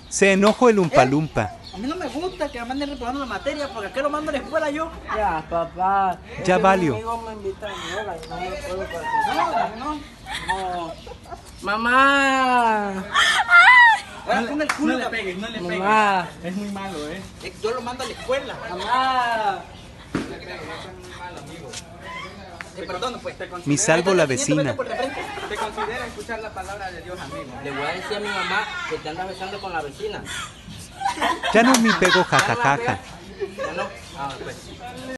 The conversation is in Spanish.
Se enojó el Umpa Lumpa. A mí no me gusta que me manden reprobando la materia porque aquí lo mando a la escuela yo. Ya, papá. Ya valió. Mi amigo me invita a yoga y no me puedo No, participar. no. No. Mamá. Con el culo. No le pegues, no le pegues. Mamá. Es muy malo, Yo lo mando a la escuela. Mamá. Perdón, pues. Mi salvo la vecina. Te considera escuchar la palabra de Dios, amigo. Le voy a decir a mi mamá que te andas besando con la vecina. Ya no me pego jajajaja. ¿Ya no? Ah, pues.